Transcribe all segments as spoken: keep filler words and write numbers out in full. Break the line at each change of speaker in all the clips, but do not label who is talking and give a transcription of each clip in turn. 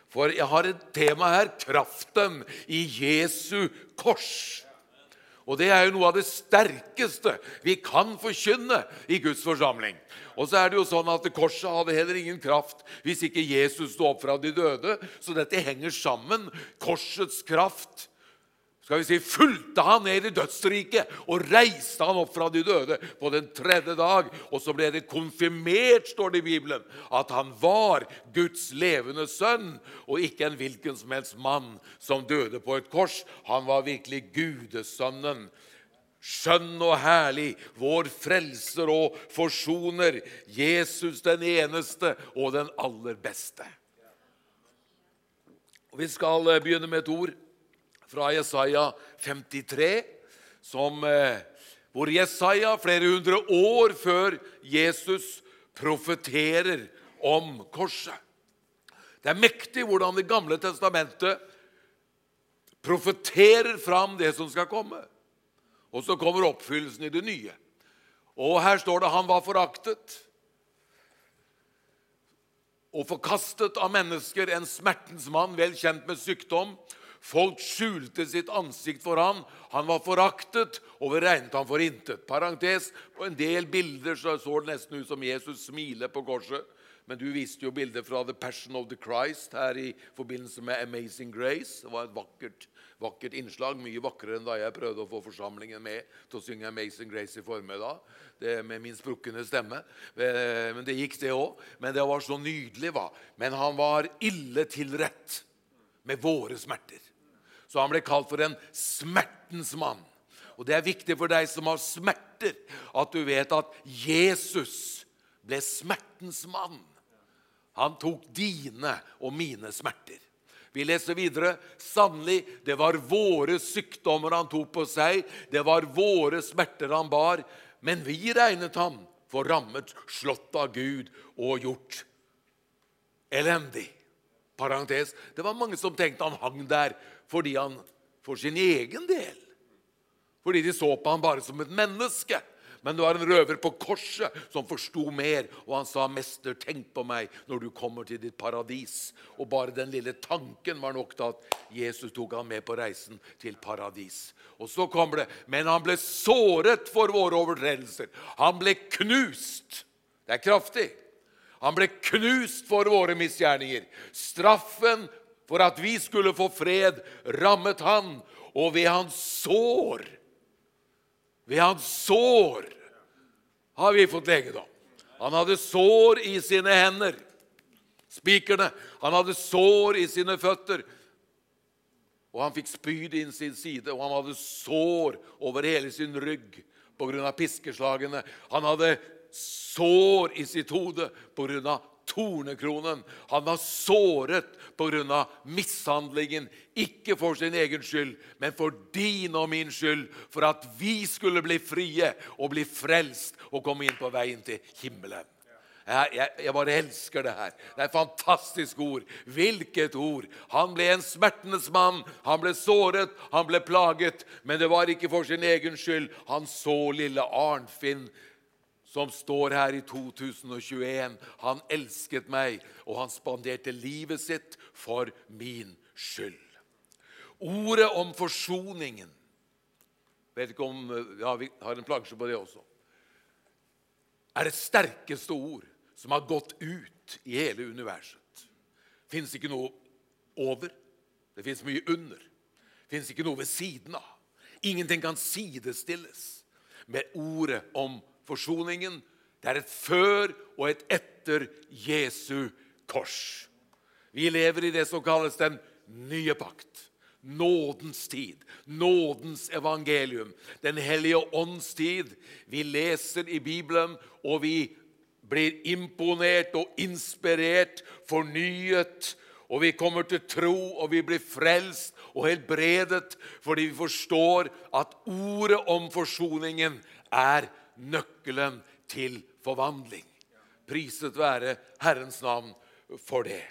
For jeg har et tema her, kraften i Jesu kors. Og det er jo noe av det sterkeste vi kan forkynne i Guds forsamling. Og så er det jo sånn at korset hadde heller ingen kraft hvis ikke Jesus stod opp fra de døde. Så dette henger sammen. Korsets kraft, skal vi si, fulgte han ned i dødsriket og reiste han opp fra de døde på den tredje dag. Og så ble det konfirmert, står det i Bibelen, at han var Guds levende sønn, og ikke en hvilken som helst mann som døde på et kors. Han var virkelig Gudesønnen, skjønn og herlig, vår frelser og forsoner, Jesus den eneste og den aller beste. Og vi skal begynne med et ord fra Jesaja femtitre, som, hvor Jesaja flere hundre år før Jesus profeterer om korset. Det er mektig hvordan det gamle testamentet profeterer fram det som skal komme. Og så kommer oppfyllelsen i det nye. Og her står det, han var foraktet og forkastet av mennesker, en smertens mann, vel kjent med sykdom. Folk skjulte sitt ansikt for han. Han var foraktet, og vi regnet han for intet. Parentes, på en del bilder så så det nesten ut som Jesus smiler på korset. Men du viste jo bilder fra The Passion of the Christ her i forbindelse med Amazing Grace. Det var et vakkert, vakkert innslag, mye vakrere enn da jeg prøvde å få forsamlingen med til å synge Amazing Grace i formiddag, det med min sprukkende stemme. Men det gikk det også. Men det var så nydelig, va? Men han var ille tilrett med våre smerter. Så han ble kalt for en smertens mann. Og det er viktig for deg som har smerter, at du vet at Jesus ble smertens mann. Han tok dine og mine smerter. Vi leser videre. Sannelig, det var våre sykdommer han tok på seg. Det var våre smerter han bar. Men vi regnet ham for rammet, slått av Gud og gjort elendig. Parentes. Det var mange som tenkte han hang der fordi han for sin egen del. Fordi de så på han bare som et menneske. Men det var en røver på korset som forstod mer, og han sa, mester, tenk på meg når du kommer til ditt paradis. Og bare den lille tanken var nok til at Jesus tok han med på reisen til paradis. Og så kommer det, men han ble såret for våre overtredelser. Han ble knust. Det er kraftig. Han ble knust for våre misgjerninger. Straffen for at vi skulle få fred rammet han, og ved hans sår, ved hans sår har vi fått legedom. Han hadde sår i sine hender, spikerne. Han hadde sår i sine føtter, og han fikk spyd inn sin side, og han hadde sår over hele sin rygg på grunn av piskeslagene. Han hadde sår i sitt hode på grunn av tornekronen. Han var såret på grunn av mishandlingen, ikke for sin egen skyld, men for din og min skyld, for at vi skulle bli frie og bli frelst og komme inn på veien til himmelen. Jeg, jeg, jeg bare elsker det her. Det er et fantastisk ord. Hvilket ord? Han ble en smertenes mann. Han ble såret, han ble plaget, men det var ikke for sin egen skyld. Han så lille Arnfinn, som står her i to tusen og tjueen. Han elsket meg, og han spanderte livet sitt for min skyld. Ordet om forsoningen, vet ikke om, ja, vi har en plansje på det også, er det sterkeste ord som har gått ut i hele universet. Det finnes ikke noe over, det finnes mye under. Det finnes ikke noe ved siden av. Ingenting kan sidestilles med ordet om forsoningen. Det er et før og et etter Jesu kors. Vi lever i det som kalles den nye pakt. Nådens tid. Nådens evangelium. Den hellige ånds tid. Vi leser i Bibelen, og vi blir imponert og inspirert, fornyet, og vi kommer til tro, og vi blir frelst og helbredet, fordi vi forstår at ordet om forsoningen er nøkkelen til forvandling. Priset være Herrens navn for det.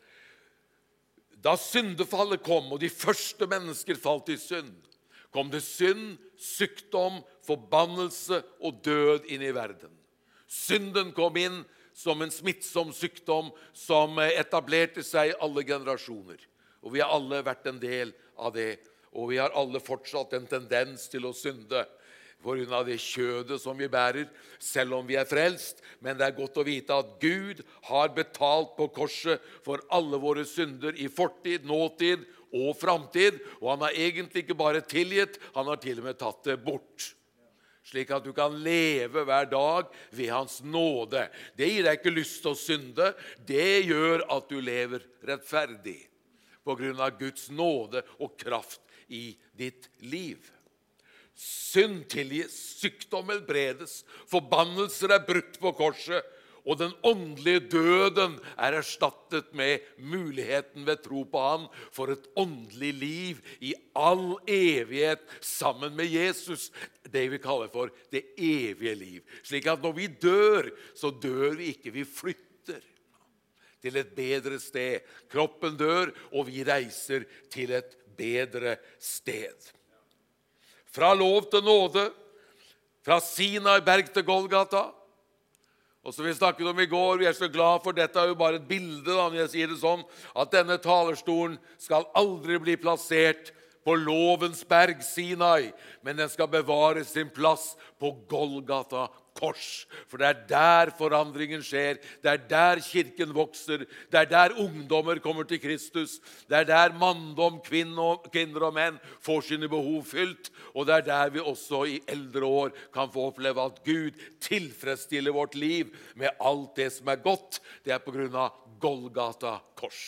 Da syndefallet kom, og de første mennesker falt i synd, kom det synd, sykdom, forbannelse og død inn i verden. Synden kom inn som en smittsom sykdom som etablerte seg i alle generasjoner. Og vi har alle vært en del av det, og vi har alle fortsatt en tendens til å synde på grunn av det kjødet som vi bærer, selv om vi er frelst. Men det er godt å vite at Gud har betalt på korset for alle våre synder i fortid, nåtid og framtid, og han har egentlig ikke bare tilgitt, han har til og med tatt det bort. Slik at du kan leve hver dag ved hans nåde. Det gir deg ikke lyst til å synde, det gjør at du lever rettferdig på grunn av Guds nåde og kraft i ditt liv. Synd tilgis, sykdom helbredes, forbannelser er brutt på korset, og den åndelige døden er erstattet med muligheten ved tro på han for et åndelig liv i all evighet sammen med Jesus. Det vi kaller for det evige liv. Slik at når vi dør, så dør vi ikke, vi flytter til et bedre sted. Kroppen dør, og vi reiser til et bedre sted. Fra lov til nåde, fra Sinai berg til Golgata. Og som vi snakket om i går, vi er så glad for dette er jo bare et bilde, da, når jeg sier det sånn, at denne talerstolen skal aldri bli plassert på lovens berg Sinai, men den skal bevare sin plass på Golgata kors. For det er der forandringen skjer, det er der kirken vokser, det er der ungdommer kommer til Kristus, det er der manndom, kvinner og menn får sine behov fylt, og det er der vi også i eldre år kan få oppleve at Gud tilfredsstiller vårt liv med alt det som er godt. Det er på grunn av Golgata kors.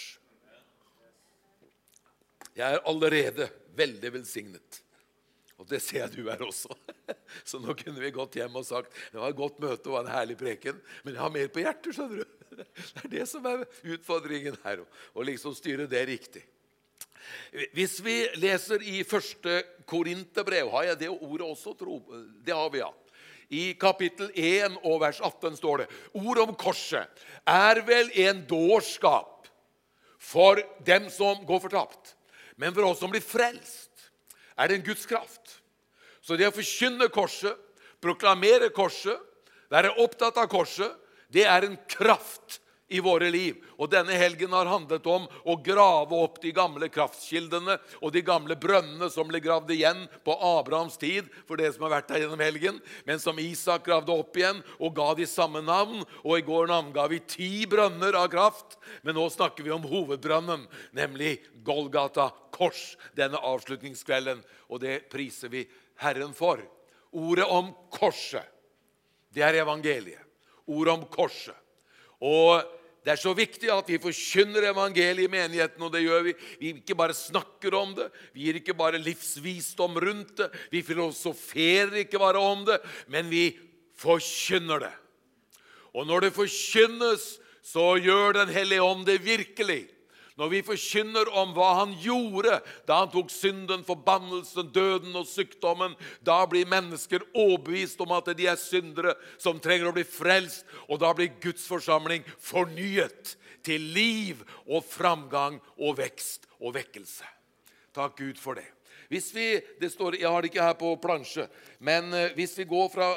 Jeg er allerede veldig velsignet. Og det ser jeg du er også. Så nå kunne vi gått hjem og sagt, det var et godt møte og en herlig preken, men jeg har mer på hjertet, skjønner du. Det er det som er utfordringen her, å liksom styre det riktig. Hvis vi leser i første Korinterbrev, har jeg det ordet også, tro? Det har vi, ja. I kapittel en og vers atten står det, ord om korset er vel en dårskap for dem som går fortapt, men for oss som blir frelst, er det en Guds kraft. Så det å forkynne korset, proklamere korset, være opptatt av korset, det er en kraft i våre liv. Og denne helgen har handlet om å grave opp de gamle kraftkildene og de gamle brønnene som ble gravd igjen på Abrahams tid, for det som har vært der gjennom helgen, men som Isak gravde opp igjen og ga de samme navn, og i går navnga vi ti brønner av kraft, men nå snakker vi om hovedbrønnen, nemlig Golgata kors, denne avslutningskvelden, og det priser vi Herren for. Ordet om korset, det er evangeliet. Ordet om korset. Og det er så viktig at vi forkynner evangeliet i menigheten, og det gjør vi. Vi ikke bare snakker om det, vi gir ikke bare livsvisdom rundt det, vi filosoferer ikke bare om det, men vi forkynner det. Og når det forkynnes, så gjør den Hellige Ånd det virkelig. Når vi forkynner om hva han gjorde da han tok synden, forbannelsen, døden og sykdommen, da blir mennesker overbevist om at de er syndere som trenger å bli frelst, og da blir Guds forsamling fornyet til liv og framgang og vekst og vekkelse. Takk Gud for det. Hvis vi, det står, jeg har det ikke her på plansje, men hvis vi går fra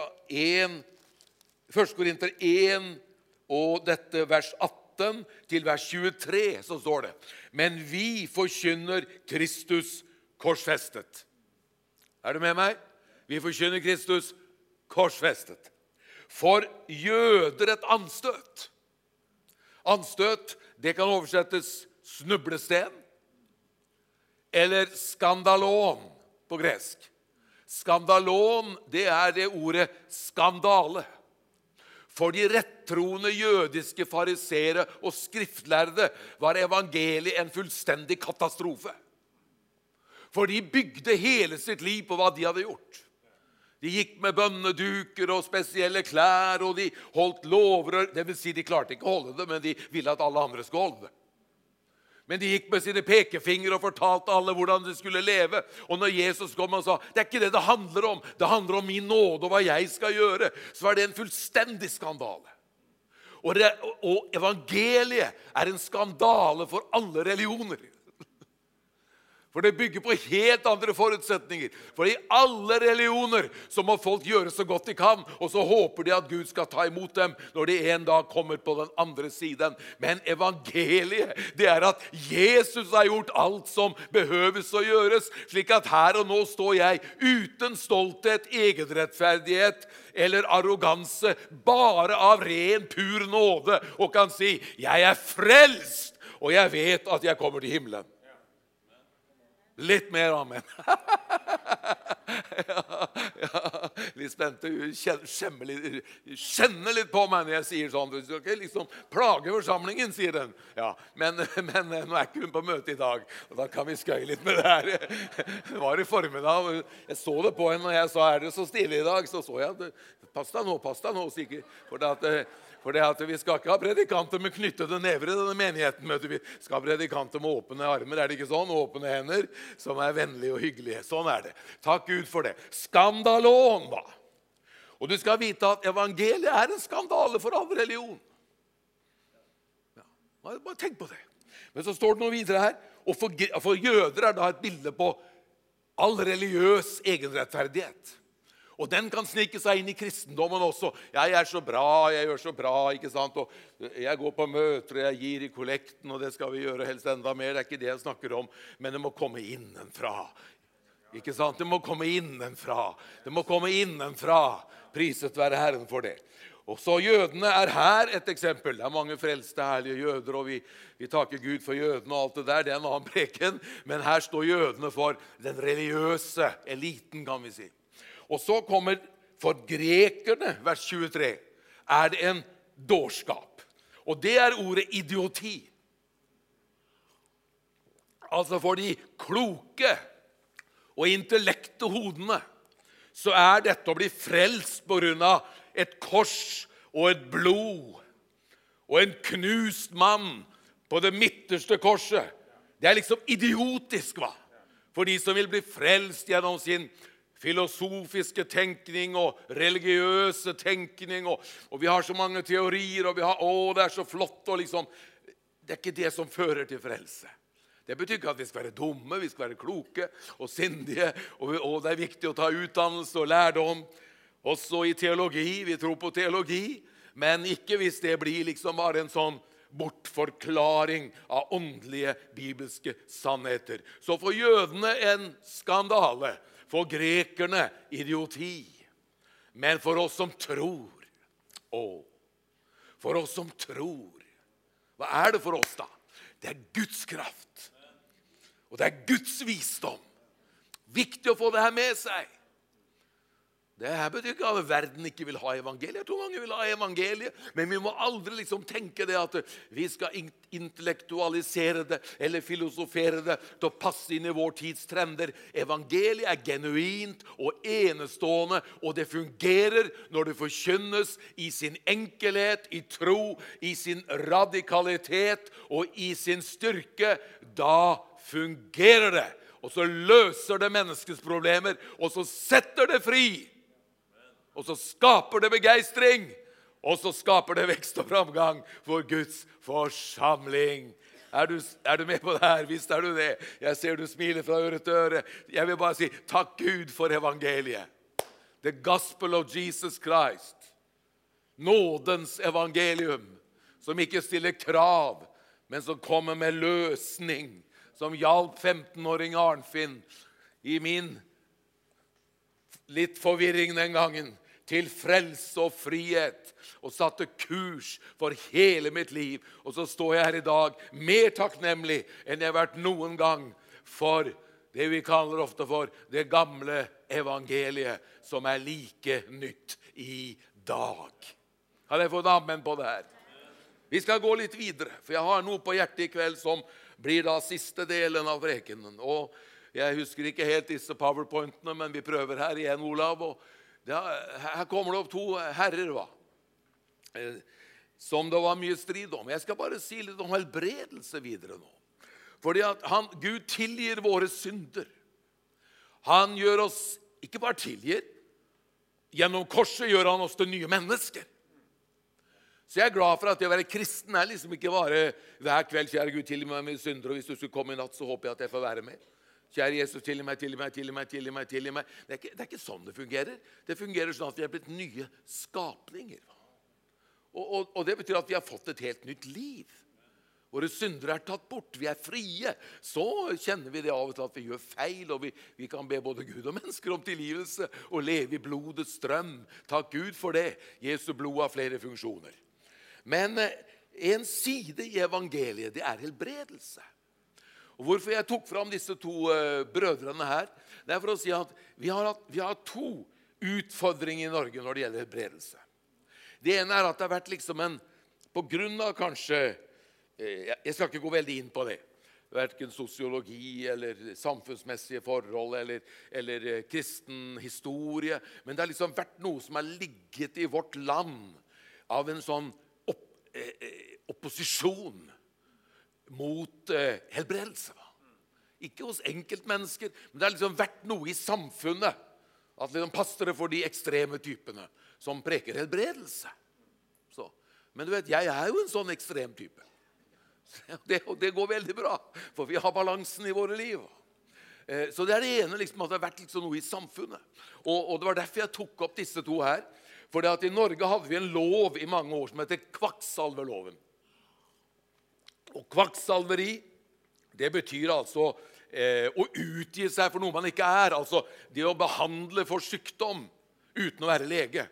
første Korinter en og dette vers atten, til vers tjuetre, så står det, men vi forkynner Kristus korsfestet. Er du med meg? Vi forkynner Kristus korsfestet. For jøder et anstøt. Anstøt, det kan oversettes snublesten, eller skandalon på gresk. Skandalon, det er det ordet skandale. For de rettroende jødiske farisere og skriftlærde var evangeliet en fullstendig katastrofe. For de bygde hele sitt liv på hva de hadde gjort. De gikk med bønneduker og spesielle klær, og de holdt lover. Det vil si, de klarte ikke å holde det, men de ville at alle andre skulle holde det. Men de gikk med sine pekefingre og fortalte alle hvordan de skulle leve. Og når Jesus kom og sa, det er ikke det det handler om, det handler om min nåde og hva jeg skal gjøre, så var det en fullstendig skandale. Og, det, og evangeliet er en skandale for alle religioner. For det bygger på helt andre forutsetninger. For i alle religioner så må folk gjøre så godt de kan, og så håper de at Gud skal ta imot dem når de en dag kommer på den andre siden. Men evangeliet, det er at Jesus har gjort alt som behøves å gjøres, slik at her og nå står jeg uten stolthet, egenrettferdighet eller arroganse, bare av ren, pur nåde, og kan si, jeg er frelst, og jeg vet at jeg kommer til himmelen. Litt mer amen. ja, ja, litt spente, kjenner litt, kjenner litt på meg når jeg sier sånn. Du skal ikke liksom plage forsamlingen, sier den. Ja, men, men nå er ikke hun på møte i dag, og da kan vi skøye litt med det her. Det var i formiddag, jeg så det på henne, og jeg sa, er det så stille i dag? Så så jeg, pass deg nå, pass deg nå, sikkert. For det at... For det at vi skal ikke ha predikanter med knyttede never i denne menigheten. Vi skal ha predikanter med åpne armer, er det ikke sånn? Åpne hender, som er vennlige og hyggelige. Sånn er det. Takk Gud for det. Skandalon, da. Og du skal vite at evangeliet er en skandale for all religion. Ja, bare tenk på det. Men så står det noe videre her. Og for, for jøder er da et bilde på all religiøs egenrettferdighet. Og den kan snike seg inn i kristendommen også. Jeg er så bra, jeg gjør så bra, ikke sant? Og jeg går på møter, jeg gir i kollekten, og det skal vi gjøre helst enda mer. Det er ikke det jeg snakker om, men det må komme innenfra. Ikke sant? Det må komme innenfra. Det må komme innenfra. Priset være Herren for det. Og så jødene er her et eksempel. Det er mange frelste, herlige jøder, og vi, vi takker Gud for jødene og alt det der. Det er en annen preken, men her står jødene for den religiøse eliten, kan vi si. Og så kommer for grekerne, vers tjuetre, er det en dårskap. Og det er ordet idioti. Altså for de kloke og intellekte hodene, så er dette å bli frelst på grunn av et kors og et blod, og en knust mann på det midterste korset. Det er liksom idiotisk, hva? For de som vil bli frelst gjennom sin filosofiske tenkning og religiøse tenkning, og, og vi har så mange teorier, og vi har, å, det er så flott, og liksom, det er ikke det som fører til frelse. Det betyr ikke at vi skal være dumme, vi skal være kloke og sindige, og, og det er viktig å ta utdannelse og lærdom, også i teologi, vi tror på teologi, men ikke hvis det blir liksom bare en sånn bortforklaring av åndelige bibelske sannheter. Så for jødene en skandale, for grekerne idioti, men for oss som tror, å, for oss som tror, hva er det for oss da? Det er Guds kraft, og det er Guds visdom. Viktig å få det her med seg. Det her betyr ikke at verden ikke vil ha evangeliet. Jeg tror mange vil ha evangeliet, men vi må aldri liksom tenke det at vi skal intellektualisere det eller filosofere det til å passe inn i vår tids trender. Evangeliet er genuint og enestående, og det fungerer når det forkynnes i sin enkelhet, i tro, i sin radikalitet og i sin styrke. Da fungerer det, og så løser det menneskets problemer, og så setter det fri. Og så skaper det begeistring, og så skaper det vekst og framgang for Guds forsamling. Er du, er du med på det her? Visst er du det. Jeg ser du smiler fra øre til øre. Jeg vil bare si, takk Gud for evangeliet. The gospel of Jesus Christ. Nådens evangelium, som ikke stiller krav, men som kommer med løsning, som hjalp femtenåring Arnfinn i min litt forvirring den gangen, til frelse og frihet, og satte kurs for hele mitt liv. Og så står jeg her i dag mer takknemlig enn jeg har vært noen gang for det vi kaller ofte for det gamle evangeliet, som er like nytt i dag. Kan jeg få en amen på det her? Vi skal gå litt videre, for jeg har noe på hjertet i kveld som blir da siste delen av prekenen. Og jeg husker ikke helt disse powerpointene, men vi prøver her igjen, Olav. Og det, her kommer det opp to herrer, hva? Som det var mye strid om. Jeg skal bare si litt om helbredelse videre nå. Fordi at han, Gud tilgir våre synder. Han gjør oss, ikke bare tilgir, gjennom korset gjør han oss til nye mennesker. Så jeg er glad for at det å være kristen er liksom ikke bare hver kveld, kjære Gud, tilgi meg mine synder, og hvis du skulle komme i natt, så håper jeg at jeg får være med. Kjære Jesus, tilgi meg, tilgi meg, tilgi meg, tilgi meg, tilgi meg. Det er, ikke, det er ikke sånn det fungerer. Det fungerer sånn at vi er blitt nye skapninger. Og, og, og det betyr at vi har fått et helt nytt liv. Våre syndere er tatt bort, vi er frie. Så kjenner vi det av og til at vi gjør feil, og vi, vi kan be både Gud og mennesker om tilgivelse, og leve i blodets strøm. Takk Gud for det. Jesu blod har flere funksjoner. Men en side i evangeliet, det er helbredelse. Og hvorfor jeg tok fram disse to uh, brødrene her, det er for å si at vi har, hatt, vi har to utfordringer i Norge når det gjelder helbredelse. Det ene er at det har vært liksom en, på grunn av kanskje, uh, jeg skal ikke gå veldig inn på det, hverken sosiologi eller samfunnsmessige forhold eller, eller uh, kristen historie, men det har liksom vært noe som har ligget i vårt land av en sånn opp, uh, opposisjon mot eh, helbredelse. Ikke hos enkeltmennesker, men det har liksom vært noe i samfunnet at liksom passer det for de ekstreme typene som preker helbredelse. Så. Men du vet, jeg er jo en sånn ekstrem type. Det, og det går veldig bra, for vi har balansen i våre liv. Eh, så det er det ene, liksom, at det har vært liksom noe i samfunnet. Og, og det var derfor jeg tok opp disse to her. For det at i Norge hadde vi en lov i mange år som heter kvakksalverloven. Og kvakksalveri, det betyr altså eh, å utgi seg for noe man ikke er. Altså det å behandle for sykdom uten å være lege.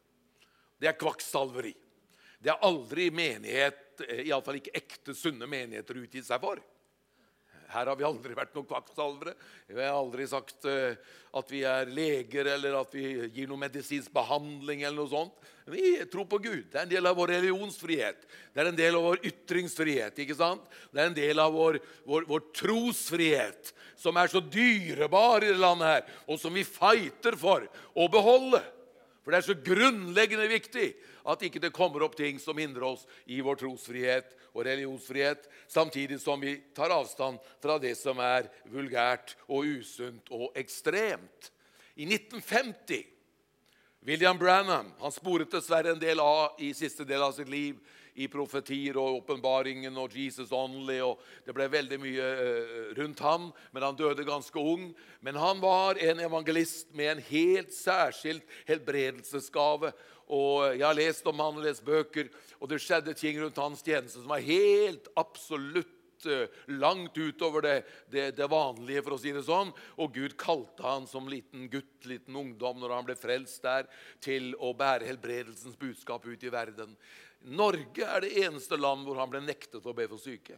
Det er kvakksalveri. Det er aldri menighet, i alle fall ikke ekte, sunne menigheter utgitt seg for. Her har vi aldri vært noen kvakksalvere. Vi har aldri sagt uh, at vi er leger, eller at vi gir noe medisinsk behandling, eller noe sånt. Vi tror på Gud. Det er en del av vår religionsfrihet. Det er en del av vår ytringsfrihet, ikke sant? Det er en del av vår, vår, vår trosfrihet, som er så dyrebar i det landet her, og som vi fighter for å beholde. For det er så grunnleggende viktig at ikke det kommer opp ting som hindrer oss i vår trosfrihet og religionsfrihet, samtidig som vi tar avstand fra det som er vulgært og usunt og ekstremt. I nitten femti, William Branham, han sporet dessverre en del av i siste del av sitt liv, i profetier og åpenbaringen og Jesus Only, og det ble veldig mye rundt han, men han døde ganske ung. Men han var en evangelist med en helt særskilt helbredelsesgave, og jeg har lest om han og lest bøker, og det skjedde ting rundt hans tjeneste som var helt absolutt langt utover det, det, det vanlige, for å si det sånn. Og Gud kalte han som liten gutt, liten ungdom, når han ble frelst der, til å bære helbredelsens budskap ut i verden. Norge er det eneste land hvor han ble nektet å be for syke.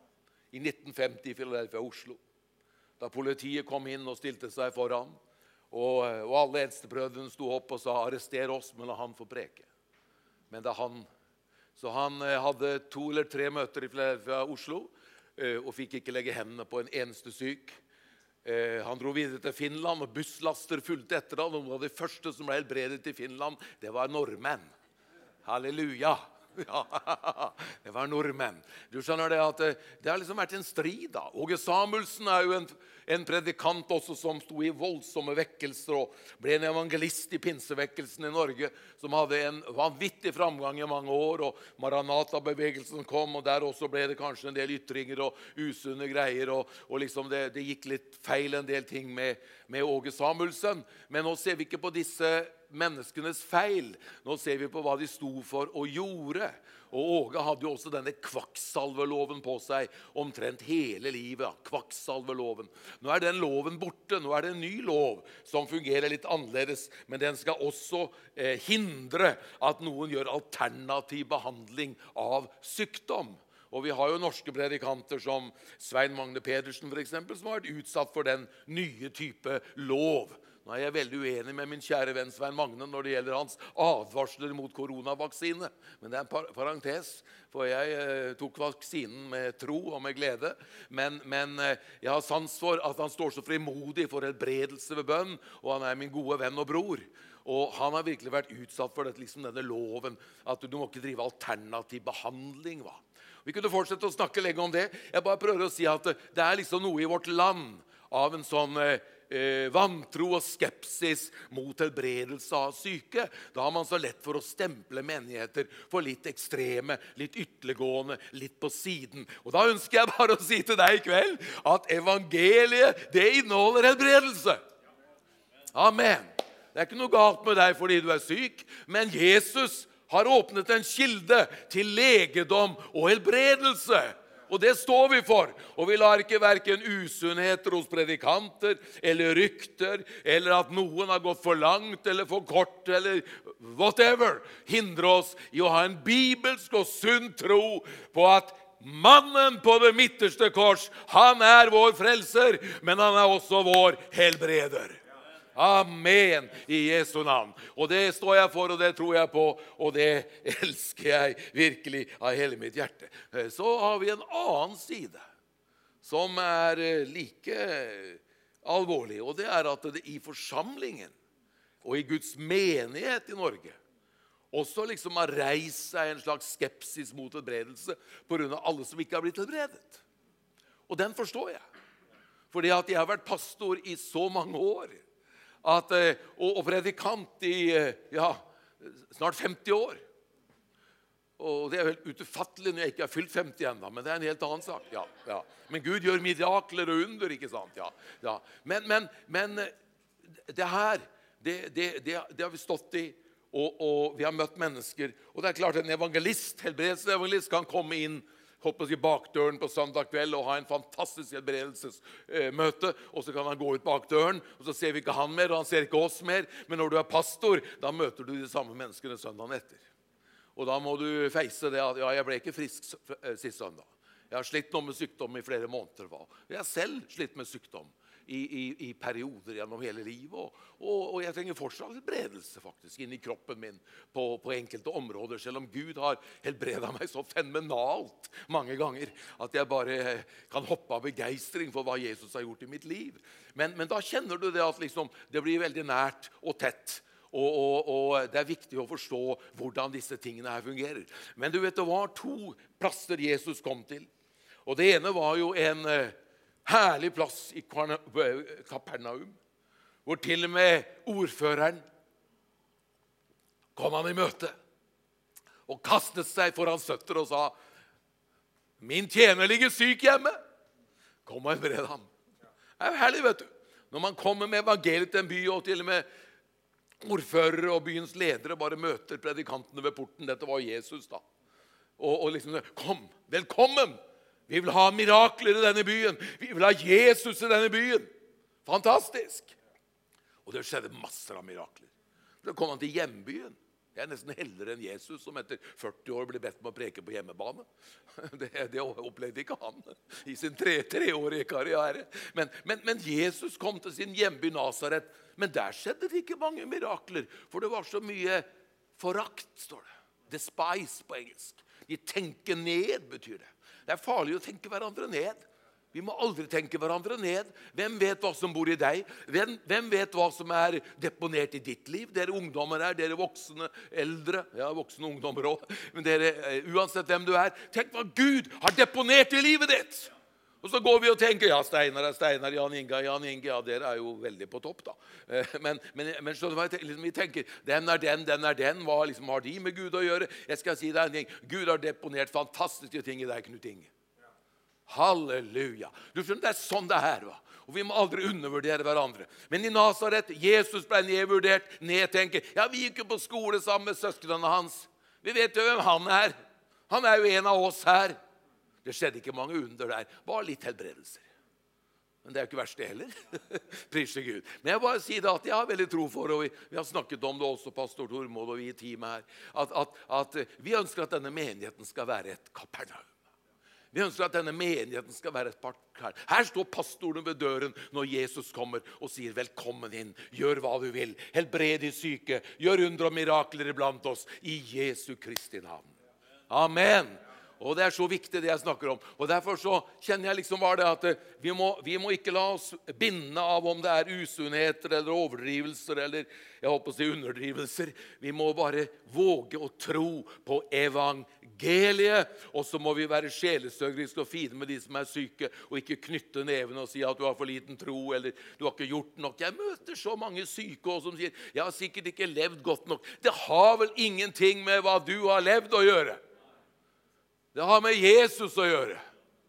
I nitten femti i Philadelphia, Oslo. Da politiet kom inn og stilte seg foran, og, og alle eldstebrødrene sto opp og sa, arrester oss, men la han få preke. Men da han, så han hadde to eller tre møter i Philadelphia, Oslo, og fikk ikke legge hendene på en eneste syk. Han dro videre til Finland, og busslaster fulgte etter han, og noen av de første som ble helbredet i Finland, det var nordmenn. Halleluja! Ja, det var nordmenn. Du skjønner det at det, det har liksom vært en strid da. Åge Samuelsen er jo en, en predikant også som stod i voldsomme vekkelser og ble en evangelist i pinsevekkelsen i Norge, som hadde en vanvittig framgang i mange år, og Maranata-bevegelsen kom, og der også ble det kanskje en del ytringer og usunne greier, og, og liksom det, det gikk litt feil en del ting med, med Åge Samuelsen. Men nå ser vi ikke på disse menneskenes feil. Nå ser vi på hva de sto for og gjorde. Og Åge hadde jo også denne kvakksalverloven på seg omtrent hele livet. Kvakksalverloven. Nå er den loven borte. Nå er det en ny lov som fungerer litt annerledes, men den skal også eh, hindre at noen gjør alternativ behandling av sykdom. Og vi har jo norske predikanter som Svein Magne Pedersen for eksempel, som har vært utsatt for den nye type lov. Nå er jeg veldig uenig med min kjære venn Svein Magne når det gjelder hans advarsler mot koronavaksine. Men det er en parentes, for jeg eh, tok vaksinen med tro og med glede. Men, men eh, jeg har sans for at han står så frimodig for helbredelse ved bønn, og han er min gode venn og bror. Og han har virkelig vært utsatt for dette, liksom denne loven, at du må ikke drive alternativ behandling, hva? Vi kunne fortsette å snakke lenge om det. Jeg bare prøver å si at det er liksom noe i vårt land av en sånn eh, vantro og skepsis mot helbredelse av syke. Da har man så lett for å stemple menigheter for litt ekstreme, litt ytterliggående, litt på siden. Og da ønsker jeg bare å si til deg i kveld at evangeliet, det inneholder helbredelse. Amen. Det er ikke noe galt med deg fordi du er syk, men Jesus har åpnet en kilde til legedom og helbredelse. Og det står vi for. Og vi lar ikke hverken usunnheter hos predikanter, eller rykter, eller at noen har gått for langt, eller for kort, eller whatever, hindre oss i å ha en bibelsk og sunn tro på at mannen på det midterste kors, han er vår frelser, men han er også vår helbreder. Amen, i Jesu navn. Og det står jeg for, og det tror jeg på, og det elsker jeg virkelig av hele mitt hjerte. Så har vi en annen side, som er like alvorlig, og det er at det i forsamlingen, og i Guds menighet i Norge, også liksom har reist seg en slags skepsis mot helbredelse, på grunn av alle som ikke har blitt helbredet. Og den forstår jeg. Fordi at jeg har vært pastor i så mange år, At, og, og predikant i ja, snart femti år. Og det er helt utefattelig når jeg ikke har fylt femti enda, men det er en helt annen sak. Ja, ja. Men Gud gjør mirakler og under, ikke sant? Ja, ja. Men, men, men det her, det, det, det, det har vi stått i, og, og vi har møtt mennesker. Og det er klart en evangelist, helbredelsevangelist, kan komme inn håper i bakdøren på søndag kveld og ha en fantastisk helbredelsesmøte, og så kan han gå ut bakdøren, og så ser vi ikke han mer, og han ser ikke oss mer. Men når du er pastor, da møter du de samme menneskene søndagen etter. Og da må du feise det at ja, jeg ble ikke frisk sist søndag. Jeg har slitt noe med sykdom i flere måneder. Jeg har selv slitt med sykdom i, i, i perioder gjennom hele livet, og, og, og jeg trenger fortsatt helbredelse faktisk inn i kroppen min på, på enkelte områder, selv om Gud har helbredet meg så fenomenalt mange ganger, at jeg bare kan hoppe av begeistring for hva Jesus har gjort i mitt liv. Men, men da kjenner du det at liksom, det blir veldig nært og tett, og, og, og det er viktig å forstå hvordan disse tingene her fungerer. Men du vet, det var to plasser Jesus kom til, og det ene var jo en herlig plass i Kapernaum, hvor til og med ordføreren kom han i møte og kastet seg foran søtter og sa: min tjener ligger syk hjemme, kom og helbred ham. Det er herlig, vet du. Når man kommer med evangeliet til en by, og til og med ordførere og byens ledere bare møter predikantene ved porten. Dette var Jesus da. Og, og liksom, kom, velkommen! Vi vil ha mirakler i denne byen. Vi vil ha Jesus i denne byen. Fantastisk. Og det skjedde masser av mirakler. Så kom han til hjembyen. Jeg er nesten heldere enn Jesus, som etter førti år ble bedt med å preke på hjemmebane. Det, det opplevde ikke han i sin tre, treårige karriere. Men, men, men Jesus kom til sin hjemby Nazaret. Men der skjedde det ikke mange mirakler, for det var så mye forakt, står det. Despise på engelsk. De tenker ned, betyr det. Det er farlig å tenke hverandre ned. Vi må aldri tenke hverandre ned. Hvem vet hva som bor i deg? Hvem, hvem vet hva som er deponert i ditt liv? Dere ungdommer her, dere voksne, eldre. Ja, voksne ungdommer også. Men dere, uansett hvem du er, tenk hva Gud har deponert i livet ditt. Og så går vi og tenker, ja, Steinar er Steinar, Jan Inge er Jan Inge, ja, dere er jo veldig på topp da. Men, men, men så liksom, vi tenker, den er den, den er den, hva liksom har de med Gud å gjøre? Jeg skal si deg en ting, Gud har deponert fantastiske ting i deg, Knut Inge. Halleluja. Du skjønner, det er sånn det her, va? Og vi må aldri undervurdere hverandre. Men i Nazaret, Jesus ble nedvurdert, nedtenker, ja, vi gikk jo på skole sammen med søsknene hans. Vi vet jo hvem han er. Han er jo en av oss her. Det skjedde ikke mange under der, bare litt helbredelser. Men det er jo ikke verst det heller. Prise Gud. Men jeg bare sier det at jeg har veldig tro for, og vi, vi har snakket om det også, pastor Tormod og vi i teamet her, at, at, at vi ønsker at denne menigheten skal være et Kapernaum. Vi ønsker at denne menigheten skal være et park. Her står pastoren ved døren når Jesus kommer og sier velkommen inn, gjør hva du vil, helbred de syke, gjør under og mirakler iblant oss, i Jesu Kristi navn. Amen. Og det er så viktig det jeg snakker om. Og derfor så kjenner jeg liksom bare det at vi må, vi må ikke la oss binde av om det er usunnheter eller overdrivelser eller jeg håper å si underdrivelser. Vi må bare våge å tro på evangeliet. Og så må vi være sjelesørgeriske og fine med de som er syke, og ikke knytte neven og si at du har for liten tro eller du har ikke gjort nok. Jeg møter så mange syke også som sier jeg har sikkert ikke levd godt nok. Det har vel ingenting med hva du har levd å gjøre. Det har med Jesus å gjøre.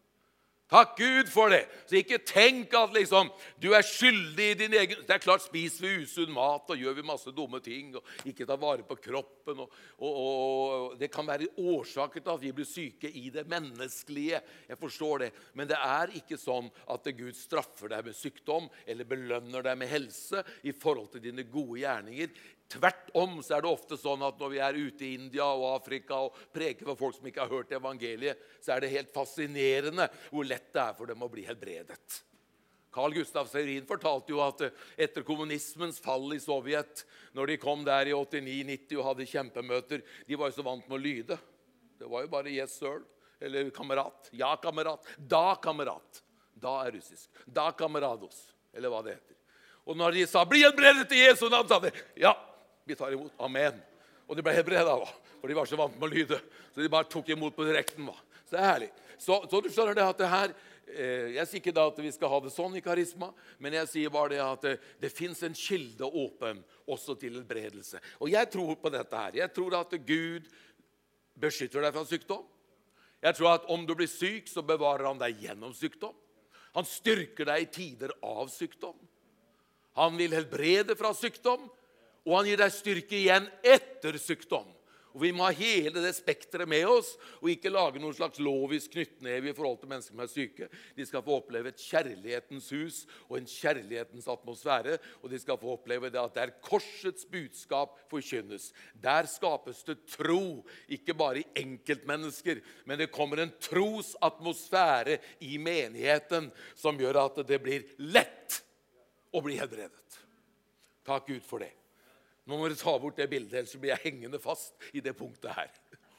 Takk Gud for det. Så ikke tenk at liksom, du er skyldig i din egen... Det er klart, spiser vi usunn mat og gjør vi masse dumme ting og ikke tar vare på kroppen. Og, og, og det kan være årsaker til at vi blir syke i det menneskelige. Jeg forstår det. Men det er ikke sånn at Gud straffer deg med sykdom eller belønner deg med helse i forhold til dine gode gjerninger. Tvert om så er det ofte sånn at når vi er ute i India og Afrika og preker for folk som ikke har hørt evangeliet, så er det helt fascinerende hvor lett det er for dem å bli helbredet. Carl Gustav Seurin fortalte jo at etter kommunismens fall i Sovjet, når de kom der i åttini nitti og hadde kjempemøter, de var jo så vant med å lyde. Det var jo bare yes sir, eller kamerat, ja kamerat, da kamerat, da er russisk, da kamerados, eller hva det heter. Og når de sa, bli helbredet i Jesu navn, sa de, ja, vi tar imot, amen. Og de ble helbredet, for de var så vant med å lyde. Så de bare tok imot på direkten. Så det er herlig. Så, så du skjønner det at det her, eh, jeg sier ikke da at vi skal ha det sånn i karisma, men jeg sier bare det at det, det finnes en kilde åpen også til helbredelse. Og jeg tror på dette her. Jeg tror at Gud beskytter deg fra sykdom. Jeg tror at om du blir syk, så bevarer han deg gjennom sykdom. Han styrker deg i tider av sykdom. Han vil helbrede fra sykdom, og han gir deg styrke igjen etter sykdom. Og vi må ha hele det spektret med oss, og ikke lage noen slags lovisk knyttneve i forhold til mennesker som er syke. De skal få oppleve et kjærlighetens hus og en kjærlighetens atmosfære, og de skal få oppleve det at det er korsets budskap forkynnes. Der skapes det tro, ikke bare i enkeltmennesker, men det kommer en trosatmosfære i menigheten som gjør at det blir lett å bli helbredet. Takk Gud for det. Nå må du ta bort det bildet, ellers blir jeg hengende fast i det punktet her.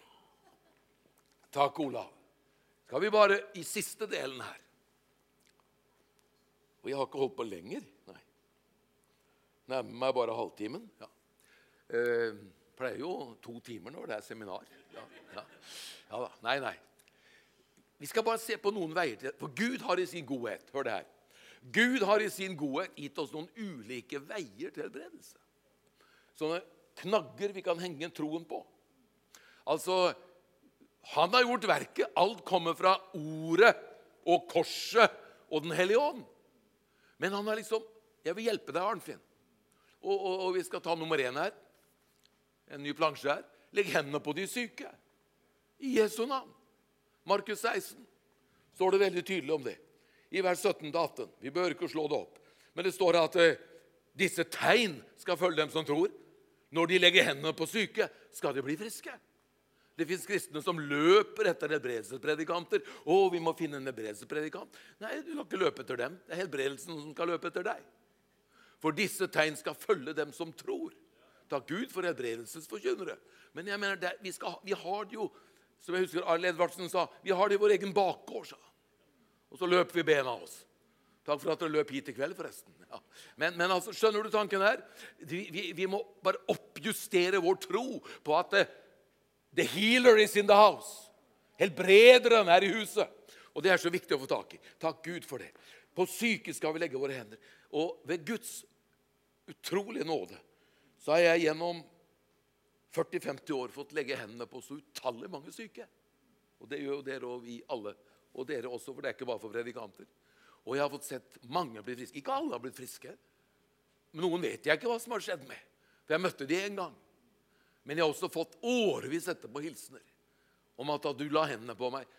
Takk, Olav. Skal vi bare i siste delen her. Og jeg har ikke holdt på lenger. Nei. Nærmer meg bare halvtimen. Ja. Eh, pleier jo to timer når det er seminar. Ja, ja. Ja da. Nei, nei. Vi skal bare se på noen veier til det. For Gud har i sin godhet, hør det her. Gud har i sin godhet gitt oss noen ulike veier til helbredelse. Sånne knagger vi kan henge troen på. Altså, han har gjort verket. Alt kommer fra ordet og korset og den hellige ånd. Men han har liksom, jeg vil hjelpe deg, Arnfinn. Og, og, og vi skal ta nummer en her. En ny plansje her. Legg hendene på de syke. I Jesu navn. Markus seksten. Står det veldig tydelig om det. I vers sytten til atten. Vi bør ikke slå det opp. Men det står at eh, disse tegn skal følge dem som tror. Når de legger hendene på syke, skal de bli friske. Det finnes kristne som løper etter helbredelsespredikanter. Å, vi må finne en helbredelsespredikant. Nei, du kan ikke løpe etter dem. Det er helbredelsen som skal løpe etter deg. For disse tegn skal følge dem som tror. Takk Gud for helbredelsesforkynnere. Men jeg mener, det, vi, skal, vi har det jo, som jeg husker Arle Edvardsen sa, vi har det i vår egen bakgård, sa han. Og så løper vi bena av oss. Takk for at dere løp hit i kveld, forresten. Ja. Men, men altså, skjønner du tanken her? Vi, vi, vi må bare oppjustere vår tro på at uh, the healer is in the house. Helbrederen er i huset. Og det er så viktig å få tak i. Takk Gud for det. På syke skal vi legge våre hender. Og ved Guds utrolige nåde, så har jeg gjennom førti til femti år fått legge hendene på så utallig mange syke. Og det gjør jo dere og vi alle. Og dere også, for det er ikke bare for predikanter. Og jeg har fått sett mange bli friske. Ikke alle har blitt friske. Men noen vet jeg ikke hva som har skjedd med. For jeg møtte de en gang. Men jeg har også fått årevis etterpå hilsener om at du la hendene på meg.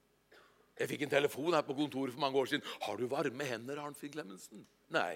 Jeg fikk en telefon her på kontoret for mange år siden. Har du varme hender, Arnfinn Clemensen? Nei.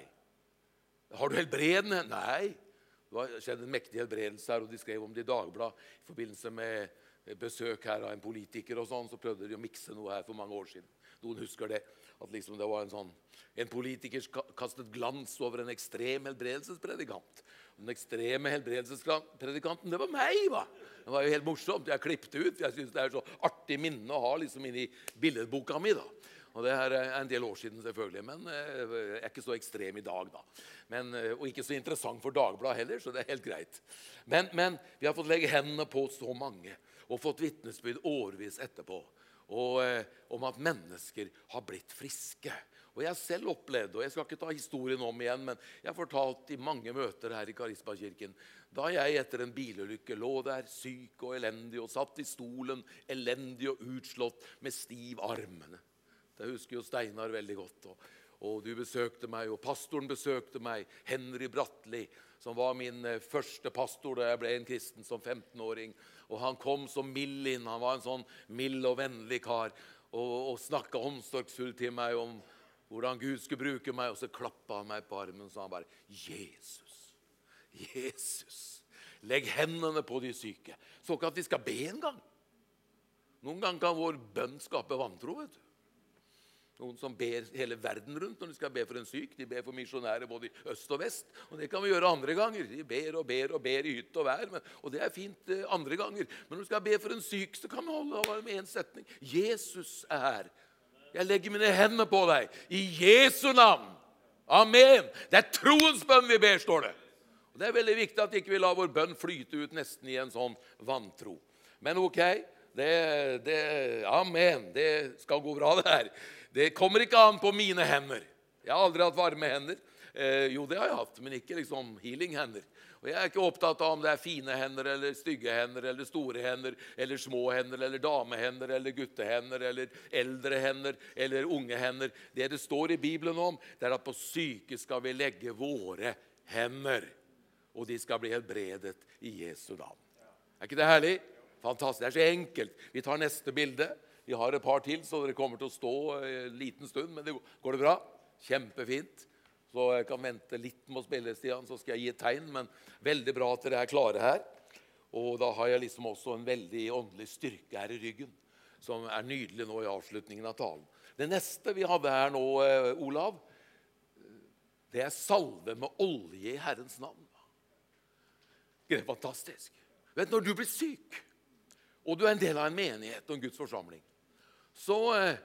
Har du helbredende? Nei. Det har skjedd en mektig helbredelse her, og de skrev om det i Dagbladet i forbindelse med besøk her av en politiker og sånn, så prøvde de å mikse noe her for mange år siden. Noen husker det. at liksom det var en sånn, en politiker kastet glans over en ekstrem helbredelsespredikant. Den ekstreme helbredelsespredikanten, det var meg, va? Det var jo helt morsomt. Jeg klippte ut. Jeg synes det er så artig minne å ha liksom inn i billedboka mi, da. Og det her er en del år siden selvfølgelig, men jeg er ikke så ekstrem i dag, da. Men, og ikke så interessant for Dagbladet heller, så det er helt greit. Men, men vi har fått legge hendene på så mange, og fått vitnesbyrd årvis etterpå, og, om at mennesker har blitt friske. Og jeg har selv opplevd, og jeg skal ikke ta historien om igjen, men jeg har fortalt i mange møter her i Karismakirken, da jeg etter en bilulykke lå der syk og elendig, og satt i stolen elendig og utslått med stiv armene. Det husker jo Steinar veldig godt, og, og du besøkte meg, og pastoren besøkte meg, Henry Bratteli, som var min første pastor da jeg ble en kristen som femtenåring, og han kom som mild inn, han var en sånn mild og vennlig kar, og, og snakket omsorgsfullt til meg om hvordan Gud skulle bruke meg, og så klappet han meg på armen, så han bare, Jesus, Jesus, legg hendene på de syke, så ikke at vi skal be en gang. Noen ganger kan vår bønn skape vantro, vet du. Noen som ber hele verden rundt når de skal be for en syk, de ber for misjonærer både i øst og vest, og det kan vi gjøre andre ganger. De ber og ber og ber i hytt og vær, men, og det er fint andre ganger. Men når du skal be for en syk, så kan vi holde med en setning. Jesus er her. Jeg legger mine hender på deg, i Jesu navn. Amen. Det er troens bønn vi ber, står det. Og det er veldig viktig at ikke vi lar vår bønn flyte ut nesten i en sånn vantro. Men ok, det, det, amen, det skal gå bra det her. Det kommer ikke an på mine hender. Jeg har aldri hatt varme hender. Eh, jo, det har jeg hatt, men ikke liksom healing-hender. Og jeg er ikke opptatt av om det er fine hender, eller stygge hender, eller store hender, eller små hender, eller damehender, eller guttehender, eller eldre hender, eller unge hender. Det det står i Bibelen om, det er at på syke skal vi legge våre hender, og de skal bli helbredet i Jesu navn. Er ikke det herlig? Fantastisk, det er så enkelt. Vi tar neste bilde. Vi har et par til, så dere kommer til å stå en liten stund, men det går det bra? Kjempefint. Så jeg kan vente litt med å spille, Stian, så skal jeg gi et tegn, men veldig bra at dere er klare her. Og da har jeg liksom også en veldig åndelig styrke her i ryggen, som er nydelig nå i avslutningen av talen. Det neste vi hadde her nå, Olav, det er salve med olje i Herrens navn. Det er fantastisk. Vet du, når du blir syk, og du er en del av en menighet og en Guds forsamling, så eh,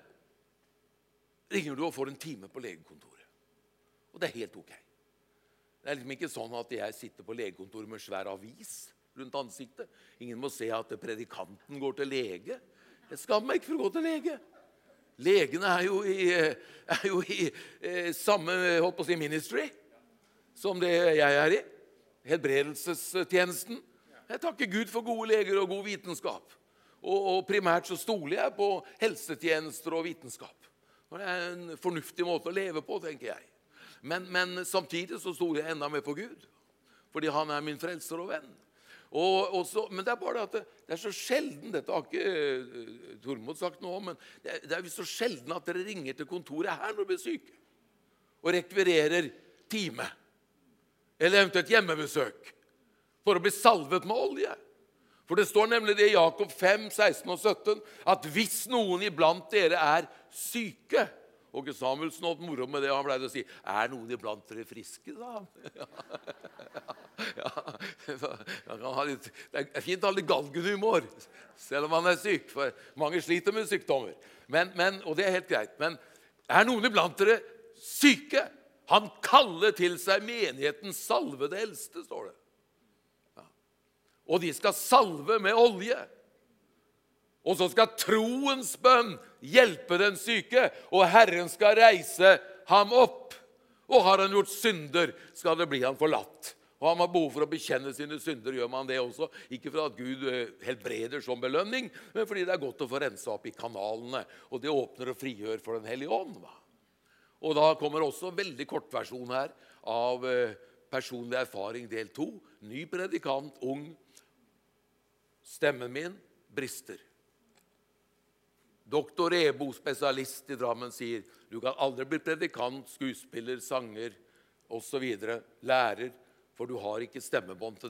ringer du og får en time på legekontoret. Og det er helt ok. Det er liksom ikke sånn at jeg sitter på legekontoret med svær avis rundt ansiktet. Ingen må se at predikanten går til lege. Jeg skammer meg ikke for å gå til lege. Legene er jo i, er jo i eh, samme holdt på å si, ministry som det jeg er i. Helbredelsestjenesten. Jeg takker Gud for gode leger og god vitenskap. Og, og primært så stoler jeg på helsetjenester og vitenskap. Det er en fornuftig måte å leve på, tenker jeg. Men, men samtidig så stoler jeg enda mer på Gud. Fordi han er min frelser og venn. Og, og så, men det er bare at det, det er så sjelden, dette har ikke uh, Tormod sagt noe om, men det er, det er så sjelden at dere ringer til kontoret her når dere blir syke. Og rekvirerer time. Eller eventuelt hjemmebesøk. For å bli salvet med olje. For det står nemlig det i Jakob fem, seksten og sytten, at hvis noen iblant dere er syke, og Samuelsen holdt moro med det, han pleide å si, er noen iblant dere friske, da? Ja, ja, litt, det er fint å ha litt galgenhumor, selv om han er syk, for mange sliter med sykdommer. Men, men, og det er helt greit, men er noen iblant dere syke? Han kaller til seg menigheten salvede eldste, står det. Og de skal salve med olje. Og så skal troens bønn hjelpe den syke, og Herren skal reise ham opp. Og har han gjort synder, skal det bli han forlatt. Og han har behov for å bekjenne sine synder, gjør man det også. Ikke for at Gud helbreder som belønning, men fordi det er godt å få rense opp i kanalene. Og det åpner og frigjør for den hellige ånd. Og da kommer også en veldig kort versjon her av personlig erfaring del to. Ny predikant, ung. Stemmen min brister. Doktor Ebo, spesialist i Drammen, sier, du kan aldri bli predikant, skuespiller, sanger, og så videre, lærer, for du har ikke stemmebånd til det.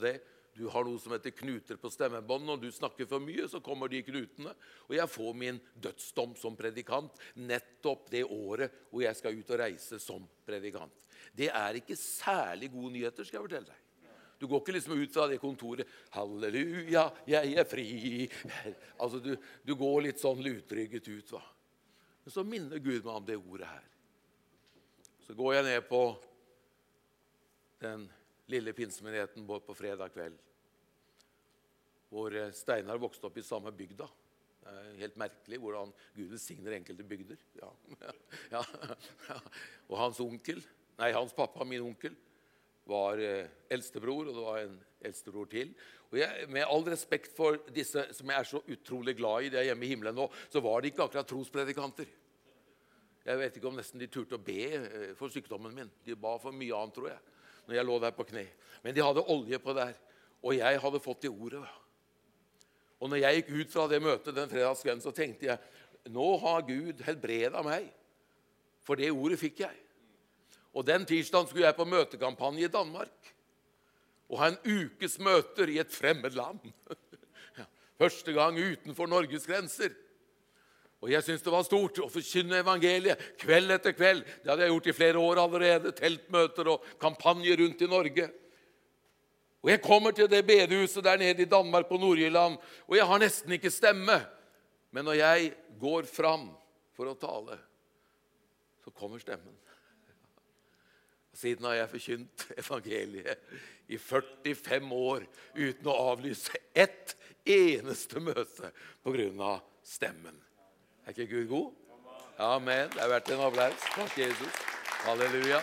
du har noe som heter knuter på stemmebånd, og du snakker for mye, så kommer de knutene. Og jeg får min dødsdom som predikant nettopp det året hvor jeg skal ut og reise som predikant. Det er ikke særlig gode nyheter, skal jeg fortelle deg. Du går ikke liksom ut fra det kontoret, halleluja, jeg er fri. Altså, du, du går litt sånn lutrygget ut, hva? Men så minner Gud meg om det ordet her. Så går jeg ned på den lille pinsemenigheten på fredag kveld, hvor Steinar vokste opp i samme bygda. Det er helt merkelig hvordan Gud signer enkelte bygder. Ja. Ja. Ja. Og hans onkel, nei, hans pappa, min onkel, var eldstebror, og det var en eldstebror til. Og jeg, med all respekt for disse som jeg er så utrolig glad i, det er hjemme i himmelen nå, så var de ikke akkurat trospredikanter. Jeg vet ikke om nesten de turte å be for sykdommen min. De ba for mye annet, tror jeg, når jeg lå der på kne. Men de hadde olje på der, og jeg hadde fått det ordet. Og når jeg gikk ut fra det møtet den fredagskvelden, så tenkte jeg, nå har Gud helbredet meg, for det ordet fikk jeg. Og den tirsdagen skulle jeg på møtekampanje i Danmark, og ha en ukes møter i et fremmed land. Første gang utenfor Norges grenser. Og jeg synes det var stort å forkynne evangeliet kveld etter kveld. Det hadde jeg gjort i flere år allerede, teltmøter og kampanjer rundt i Norge. Og jeg kommer til det bedehuset der nede i Danmark på Nordjylland, og jeg har nesten ikke stemme. Men når jeg går fram for å tale, så kommer stemmen. Siden har jeg forkynt evangeliet i førtifem år uten å avlyse ett eneste møte på grunn av stemmen. Er ikke Gud god? Amen. Det har vært en applaus. Takk, Jesus. Halleluja.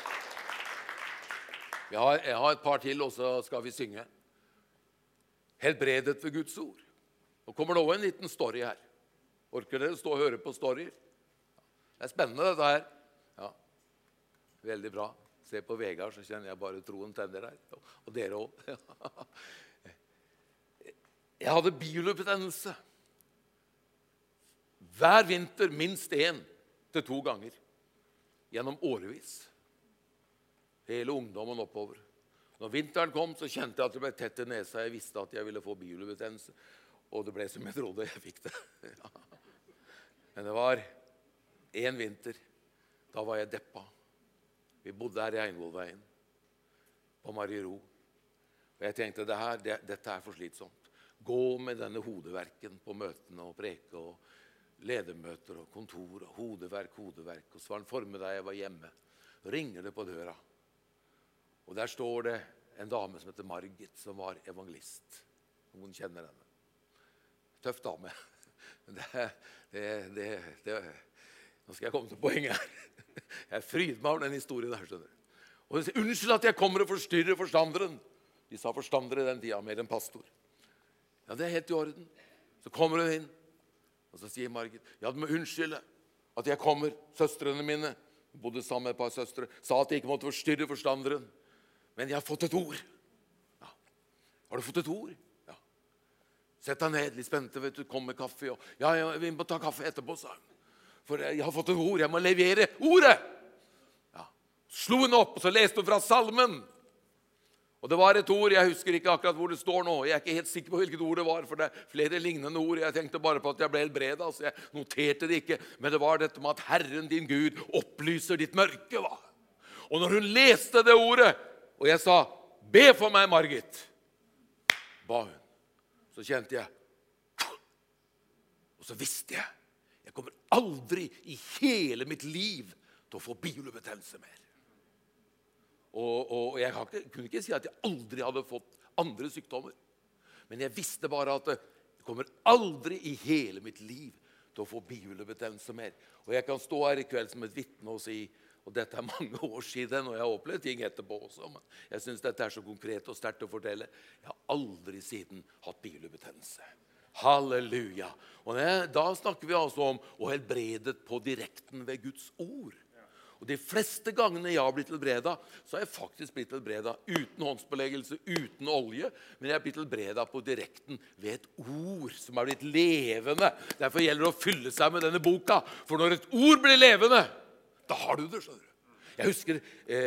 Jeg har, jeg har et par til, og så skal vi synge. Helbredet ved Guds ord. Nå kommer det også en liten story her. Orker dere stå og høre på story? Det er spennende dette her. Ja. Veldig bra. Se på Vegard, så kjenner jeg bare troen tenner her. Og dere også. Jeg hadde bihulebetennelse. Hver vinter minst en til to ganger. Gjennom årevis. Hele ungdommen oppover. Når vinteren kom, så kjente jeg at det ble tett i nesa. Jeg visste at jeg ville få bihulebetennelse. Og det ble som jeg trodde jeg fikk det. Men det var en vinter. Da var jeg deppa. Vi bodde her i Einvollveien, på Mariero. Og jeg tenkte, det her, det, dette er for slitsomt. Gå med denne hodeverken på møtene og preke og ledermøter og kontor og hodeverk, hodeverk. Og så var det en formiddag jeg var hjemme. Ringer det på døra. Og der står det en dame som heter Margit, som var evangelist. Noen kjenner henne. Tøff dame. Det, det, det, det, nå skal jeg komme til poenget her. Jeg fryder meg over den historien der, skjønner du. Og hun sier, unnskyld at jeg kommer og forstyrrer forstanderen. De sa forstander i den tida, mer enn pastor. Ja, det er helt i orden. Så kommer hun inn, og så sier Margit, ja, du må unnskylde at jeg kommer. Søstrene mine, bodde sammen med et par søstre, sa at jeg ikke måtte forstyrre forstanderen. Men jeg har fått et ord. Ja. Har du fått et ord? Ja. Sett deg ned, litt spente, vet du, kom med kaffe. Og, ja, ja, vi må ta kaffe etterpå, sa hun. For jeg har fått et ord, jeg må levere ordet. Ja. Slo hun opp, og så leste hun fra salmen. Og det var et ord, jeg husker ikke akkurat hvor det står nå. Jeg er ikke helt sikker på hvilket ord det var, for det er flere lignende ord. Jeg tenkte bare på at jeg ble helbredet, så jeg noterte det ikke. Men det var dette med at Herren din Gud opplyser ditt mørke, hva? Og når hun leste det ordet, og jeg sa, be for meg, Margit, ba hun. Så kjente jeg, og så visste jeg, jeg kommer aldri i hele mitt liv til å få bihulebetennelse mer. Og, og jeg ikke, kunne ikke si at jeg aldri hadde fått andre sykdommer. Men jeg visste bare at jeg kommer aldri i hele mitt liv til å få bihulebetennelse mer. Og jeg kan stå her i kveld som et vitne og si, og dette er mange år siden, og jeg har opplevd ting etterpå også, men jeg synes dette er så konkret og sterkt å fortelle. Jeg har aldri siden hatt bihulebetennelse. Halleluja. Og det, da snakker vi altså om å helbredet på direkten ved Guds ord. Og de fleste gangene jeg har blitt helbredet, så har jeg faktisk blitt helbredet uten håndspåleggelse, uten olje, men jeg har blitt helbredet på direkten ved et ord som har blitt levende. Derfor gjelder det å fylle seg med denne boka, for når et ord blir levende, da har du det, skjønner du. Jeg husker, eh,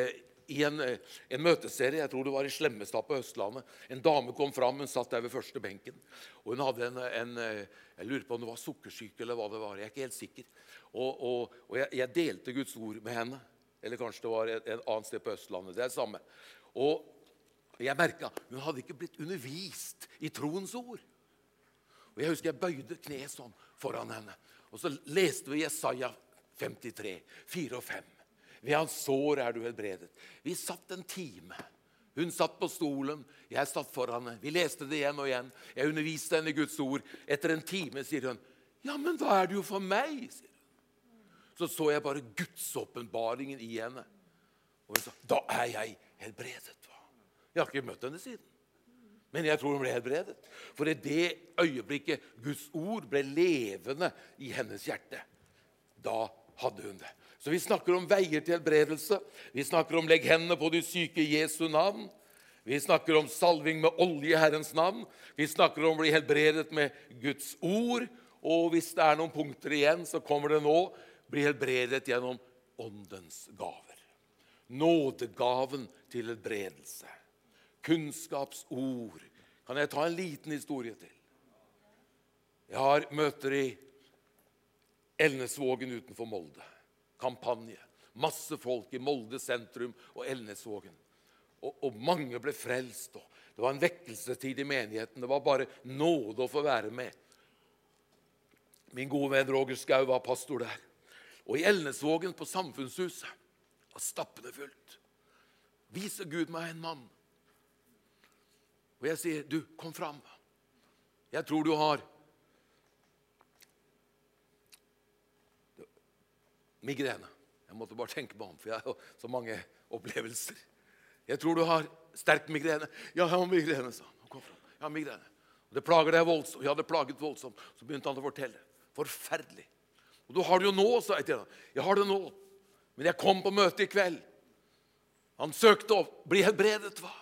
i en, en møteserie, jeg tror det var i Slemmestad på Østlandet. En dame kom fram, hun satt der ved første benken. Og hun hadde en, en jeg lurer på om det var sukkersyke eller hva det var, jeg er ikke helt sikker. Og, og, og jeg, jeg delte Guds ord med henne, eller kanskje det var et, et annet sted på Østlandet, det er det samme. Og jeg merket, hun hadde ikke blitt undervist i troens ord. Og jeg husker jeg bøyde kne sånn foran henne. Og så leste vi Jesaja femtitre, fire og fem. Ved hans sår er du helbredet. Vi satt en time. Hun satt på stolen, jeg satt foran henne. Vi leste det igjen og igjen. Jeg underviste henne i Guds ord. Etter en time sier hun, ja, men da er det jo for meg, sier hun. Så så jeg bare Guds åpenbaringen i henne. Og hun sa, da er jeg helbredet. Jeg har ikke møtt henne siden. Men jeg tror hun ble helbredet. For i det øyeblikket Guds ord ble levende i hennes hjerte, da hadde hun det. Så vi snakker om veier til helbredelse. Vi snakker om legg hendene på de syke i Jesu navn. Vi snakker om salving med olje i Herrens navn. Vi snakker om å bli helbredet med Guds ord. Og hvis det er noen punkter igjen, så kommer det nå. Bli helbredet gjennom åndens gaver. Nådegaven til helbredelse. Kunnskapsord. Kan jeg ta en liten historie til? Jeg har møter i Elnesvågen utenfor Molde. Kampanje. Masse folk i Molde sentrum og Elnesvågen. Og, og mange ble frelst. Og det var en vekkelsestid i menigheten. Det var bare nåde å få være med. Min gode venn Roger Skau var pastor der. Og i Elnesvågen på Samfunnshuset var stappende fullt. Viser Gud meg en mann. Og jeg sier, du, kom fram. Jeg tror du har migrene. Jeg måtte bare tenke meg om, for jeg har så mange opplevelser. Jeg tror du har sterk migrene. Ja, jeg har migrene, sa han. Kom fram. Jeg har migrene. Og det plager deg voldsomt. Jeg hadde plaget voldsomt. Så begynte han å fortelle. Forferdelig. Og du har det jo nå, sa jeg til han. Jeg har det nå. Men jeg kom på møte i kveld. Han søkte å bli helbredet, hva?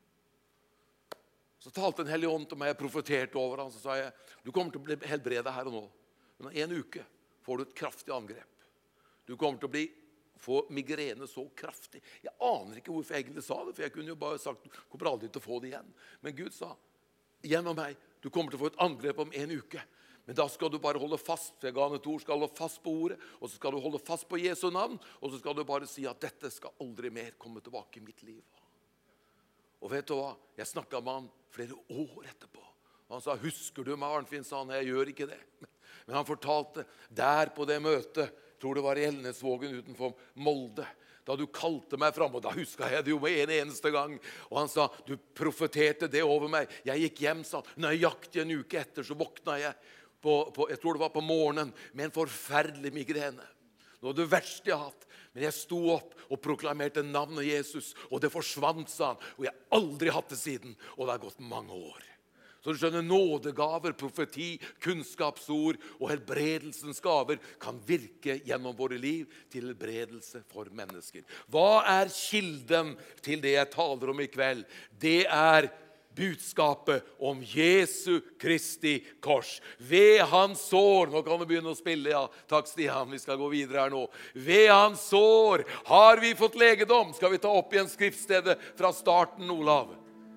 Så talte en hellig ånd til meg, jeg profeterte over han, så sa jeg, du kommer til å bli helbredet her og nå. Men om en uke får du et kraftig angrep. Du kommer til å bli, få migrene så kraftig. Jeg aner ikke hvorfor jeg egentlig sa det, for jeg kunne jo bare sagt, du kommer aldri til å få det igjen. Men Gud sa, gjennom meg, du kommer til å få et angrep om en uke. Men da skal du bare holde fast, for jeg ga han et ord, skal holde fast på ordet, og så skal du holde fast på Jesu navn, og så skal du bare si at dette skal aldri mer komme tilbake i mitt liv. Og vet du hva? Jeg snakket med han flere år etterpå. Han sa, husker du meg, Arnfinn? Sa han, jeg gjør ikke det. Men han fortalte, der på det møtet, tror det var i Elnesvågen utenfor Molde, da du kalte meg frem, og da husket jeg det jo med en eneste gang. Og han sa, du profeterte det over meg. Jeg gikk hjem, sa han. Nøyaktig en uke etter så våkna jeg, på, på, jeg tror det var på morgenen, med en forferdelig migrene. Det var det verste jeg har hatt. Men jeg sto opp og proklamerte navnet Jesus, og det forsvant, sa han. Og jeg har aldri hatt det siden, og det har gått mange år. Så du skjønner, nådegaver, profeti, kunnskapsord og helbredelsens gaver kan virke gjennom våre liv til helbredelse for mennesker. Hva er kilden til det jeg taler om i kveld? Det er budskapet om Jesu Kristi kors. Ved hans sår, nå kan du begynne å spille, ja, takk Stian, vi skal gå videre her nå. Ved hans sår har vi fått legedom. Skal vi ta opp igjen skriftstedet fra starten, Olav?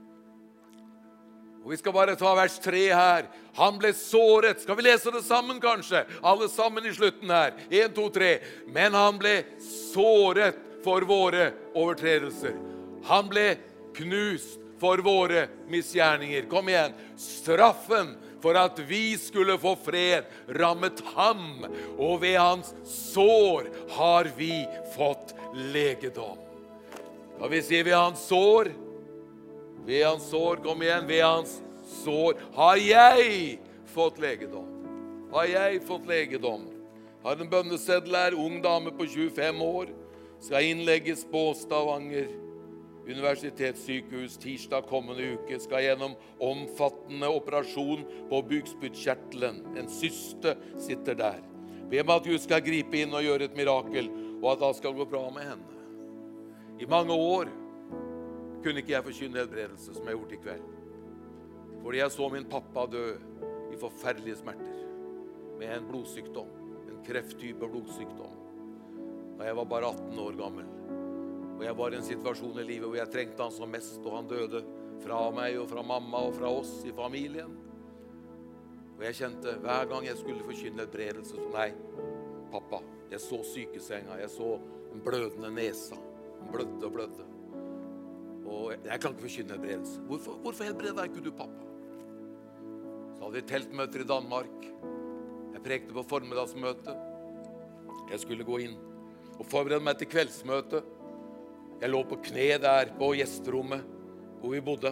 Og vi skal bare ta vers tre her. Han ble såret. Skal vi lese det sammen kanskje? Alle sammen i slutten her. En, to, tre. Men han ble såret for våre overtredelser. Han ble knust for våre misgjerninger. Kom igjen. Straffen for at vi skulle få fred rammet ham. Og ved hans sår har vi fått legedom. Skal vi si ved hans sår? Ved hans sår, kom igjen, ved hans sår har jeg fått legedom. Har jeg fått legedom. Har en bønneseddel her, ung dame på tjuefem år, skal innlegges på Stavanger universitetssykehus tirsdag kommende uke, skal gjennom omfattende operasjon på bukspyttkjertelen. En syste sitter der. Be om at Gud skal gripe inn og gjøre et mirakel, og at alt skal gå bra med henne. I mange år kunne ikke jeg forkynne helbredelse som jeg har gjort i kveld. Fordi jeg så min pappa dø i forferdelige smerter med en blodsykdom, en krefttype blodsykdom, da jeg var bare atten år gammel. Og jeg var i en situasjon i livet hvor jeg trengte han som mest, og han døde fra meg og fra mamma og fra oss i familien. Og jeg kjente hver gang jeg skulle forkynne et bredelse, så nei, pappa, jeg så sykesenga, jeg så en blødende nesa, den blødde og blødde. Og jeg, jeg kan ikke forkynne et bredelse. Hvorfor, hvorfor helbreder ikke du, pappa? Så hadde vi teltmøter i Danmark. Jeg prekte på formiddagsmøte. Jeg skulle gå inn og forberede meg til kveldsmøte. Jeg lå på kne der på gjesterommet hvor vi bodde.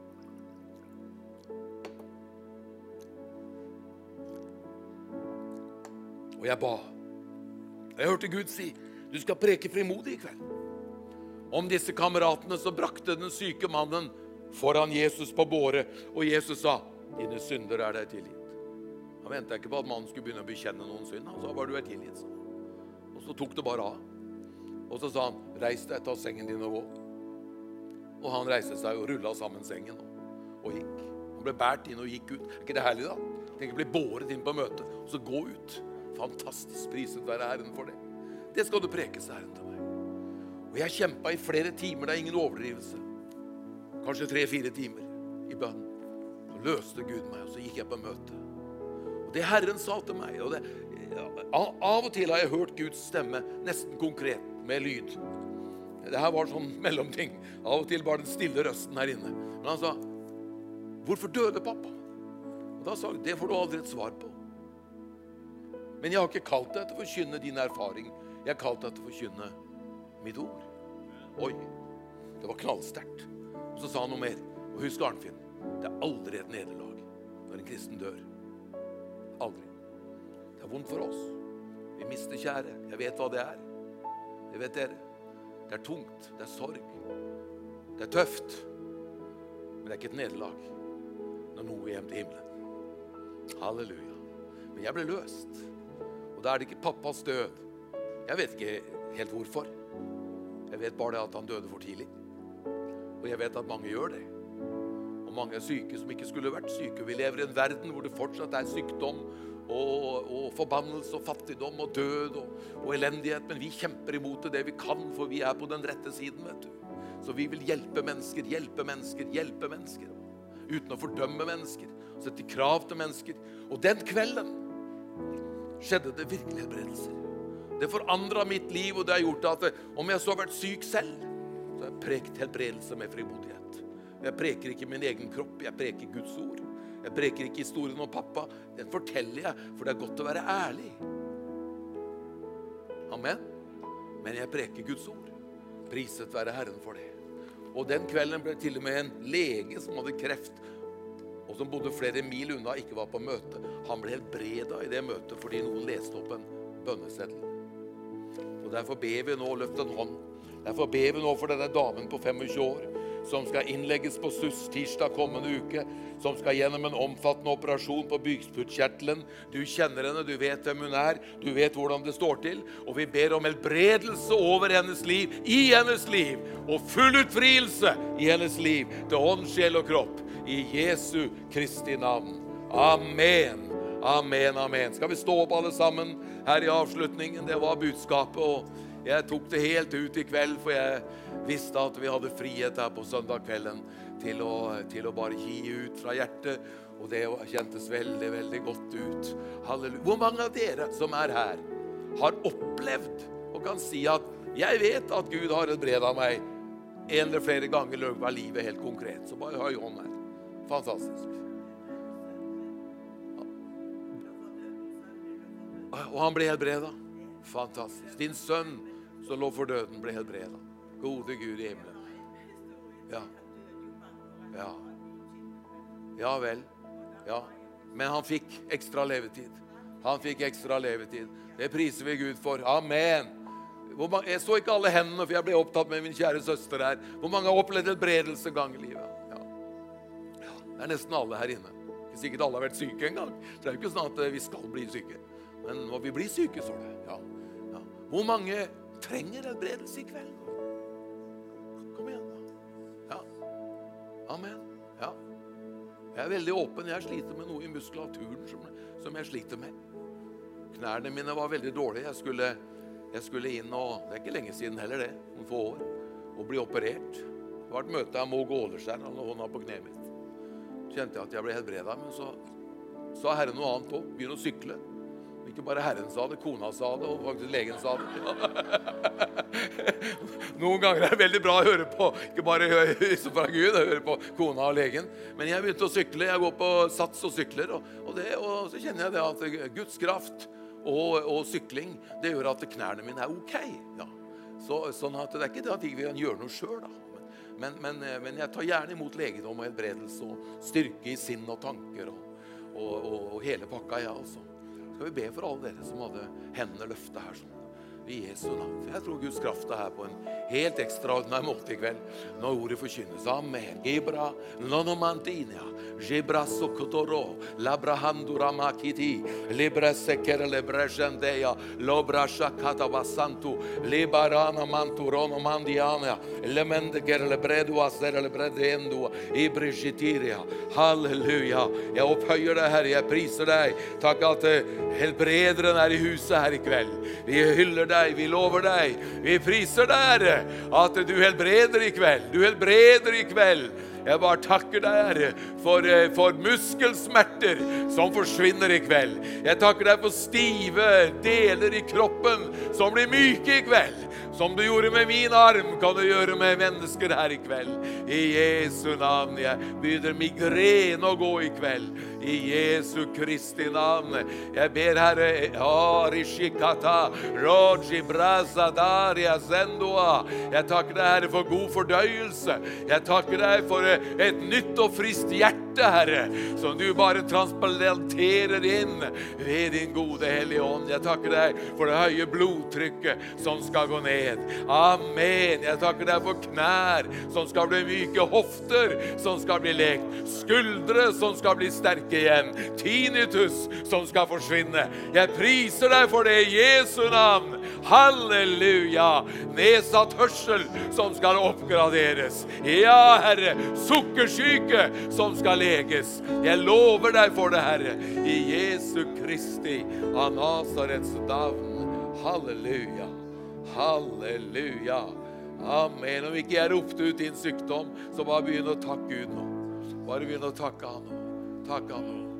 Og jeg ba. Jeg hørte Gud si, du skal preke frimodig i kveld. Om disse kameratene så brakte den syke mannen foran Jesus på båret, og Jesus sa, dine synder er deg tilgitt. Han ventet ikke på at mannen skulle begynne å bekjenne noen synd. Han sa, bare du er tilgitt. Og så tok det bare av. Og så sa han, reis deg, ta sengen din og gå. Og han reiste seg og rullet sammen sengen og, og gikk. Han ble bært inn og gikk ut. Er ikke det herlig da? Tenk å bli båret inn på møte, og så gå ut. Fantastisk, priset være Herren for det. Det skal du preke, sa Herren til meg. Og jeg kjempet i flere timer, det er ingen overdrivelse. Kanskje tre-fire timer i bønn. Så løste Gud meg, og så gikk jeg på møte. Og det Herren sa til meg, og det, av og til har jeg hørt Guds stemme nesten konkret med lyd. Det her var sånn mellomting. Av og til var den stille røsten her inne. Men han sa, hvorfor døde pappa? Og da sa jeg, det får du aldri et svar på. Men jeg har ikke kalt deg til å forkynne din erfaring. Jeg har kalt deg til å forkynne mitt ord. Oi, det var knallsterkt. Og så sa han noe mer. Og husk Arnfinn, det er aldri et nederlag når en kristen dør. Aldri. Det er vondt for oss. Vi mister kjære. Jeg vet hva det er. Det vet dere. Det er tungt. Det er sorg. Det er tøft. Men det er ikke et nederlag når noen går hjem til himmelen. Halleluja. Men jeg ble løst. Og da er det ikke pappas død. Jeg vet ikke helt hvorfor. Jeg vet bare det at han døde for tidlig. Og jeg vet at mange gjør det. Og mange er syke som ikke skulle vært syke. Vi lever i en verden hvor det fortsatt er sykdom og, og forbannelse og fattigdom og død og, og elendighet. Men vi kjemper imot det vi kan, for vi er på den rette siden, vet du. Så vi vil hjelpe mennesker, hjelpe mennesker, hjelpe mennesker. Uten å fordømme mennesker. Sette krav til mennesker. Og den kvelden skjedde det virkelig helbredelser. Det forandret mitt liv, og det har gjort at om jeg så har vært syk selv, så har jeg prekt helbredelse med frimodighet. Jeg preker ikke min egen kropp, jeg preker Guds ord. Jeg preker ikke historien om pappa, den forteller jeg, for det er godt å være ærlig. Amen. Men jeg preker Guds ord. Priset være Herren for det. Og den kvelden ble til og med en lege som hadde kreft, og som bodde flere mil unna, ikke var på møte. Han ble helbredet i det møtet fordi noen leste opp en bønneseddel. Og derfor ber vi nå, løft en hånd. Derfor ber vi nå for denne damen på tjuefem år, som skal innlegges på S U S tirsdag kommende uke, som skal gjennom en omfattende operasjon på bukspyttkjertelen. Du kjenner henne, du vet hvem hun er, du vet hvordan det står til, og vi ber om helbredelse over hennes liv, i hennes liv, og full utfrielse i hennes liv, til ånd, sjel og kropp, i Jesu Kristi navn. Amen, amen, amen. Skal vi stå opp alle sammen her i avslutningen? Det var budskapet, og jeg tok det helt ut i kveld, for jeg visste at vi hadde frihet her på søndag kvelden til å, til å bare gi ut fra hjertet, og det kjentes veldig, veldig godt ut. Halleluja. Hvor mange av dere som er her har opplevd og kan si at jeg vet at Gud har et brev av meg en eller flere ganger i løpet av livet helt konkret? Så bare ha i hånd her. Fantastisk. Og han ble helbredet. Fantastisk. Din sønn som lå for døden ble helbredet. Gode Gud i himmelen. Ja. Ja. Ja vel. Ja. Men han fikk ekstra levetid. Han fikk ekstra levetid. Det priser vi Gud for. Amen. Hvor mange, jeg så ikke alle hendene, for jeg ble opptatt med min kjære søster her. Hvor mange har opplevd helbredelse gang i livet? Ja. Ja. Det er nesten alle her inne. Ikke sikkert alle har vært syke en gang. Det er jo ikke sånn at vi skal bli syke. Men når vi blir syke, så er det. Ja. Ja. Hvor mange trenger helbredelse i kveld? Kom igjen da. Ja. Amen. Ja. Jeg er veldig åpen. Jeg sliter med noe i muskulaturen som, som jeg sliter med. Knærne mine var veldig dårlige. Jeg skulle, jeg skulle inn, og det er ikke lenge siden heller det, noen få år. og bli operert. Det var et møte av Mo Gålerskjær, han hadde hånda på kneet mitt. Kjente jeg at jeg ble helbredet, men så sa Herren noe annet også. Begynn å sykle. Ikke bare Herren sa det, kona sa det, og faktisk legen sa det. Noen ganger er det veldig bra å høre på, ikke bare høre fra Gud, å høre på kona og legen. Men jeg begynte å sykle, jeg går på sats og sykler, og, og, det, og så kjenner jeg det at Guds kraft og, og sykling, det gjør at knærne mine er ok. Ja. Så, sånn at det er ikke det at vi kan gjøre noe selv da. Men, men, men jeg tar gjerne imot legedom og helbredelse og styrke i sinn og tanker og, og, og, og hele pakka, ja, altså. Skal vi be for alle dere som hadde hendene løftet her sånn. I Jesu navn. Jeg tror Guds kraft er her på en helt ekstraordinær måte i kveld. Når ordet forkynnes. Amen. Gebra, nonomantinia, gebra sokotoro, labrahandura makiti, libra sekere lebrejendeia, lobra shakata basantu, libarana manturono mandiana, lemendegere lebredua, sere lebredendua, ibrigitiria. Halleluja. Jeg opphøyer deg, Herre. Jeg priser deg. Takk at helbrederen er i huset her i kveld. Vi hyller deg. Vi lover deg, vi priser deg, Herre, at du helbreder i kveld. Du helbreder i kveld. Jeg bare takker deg, Herre, for, for muskelsmerter som forsvinner i kveld. Jeg takker deg for stive deler i kroppen som blir myke i kveld. Som du gjorde med min arm, kan du gjøre med mennesker her i kveld. I Jesu navn, jeg byder migrene å gå i kveld. I Jesu Kristi navn. Jeg ber, Herre, Arishikata, Roji Brazadaria Zendoa. Jeg takker deg, Herre, for god fordøyelse. Jeg takker deg for et nytt og friskt hjerte, Herre, som du bare transplanterer inn ved din gode Hellige Ånd. Jeg takker deg for det høye blodtrykket som skal gå ned. Amen. Jeg takker deg for knær som skal bli myke, hofter som skal bli lekt, skuldre som skal bli sterke igjen, tinnitus som skal forsvinne. Jeg priser deg for det i Jesu navn. Halleluja. Nedsatt hørsel som skal oppgraderes. Ja, Herre. Sukkersyke som skal leges. Jeg lover deg for det, Herre, i Jesu Kristi av Nazarets navn. Halleluja. Halleluja. Amen. Om ikke jeg ropte ut din sykdom, så bare begynn å takke Gud nå. Bare begynn å takke han nå. Takke han nå.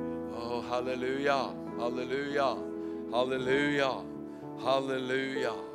Åh, halleluja. Halleluja. Halleluja. Halleluja.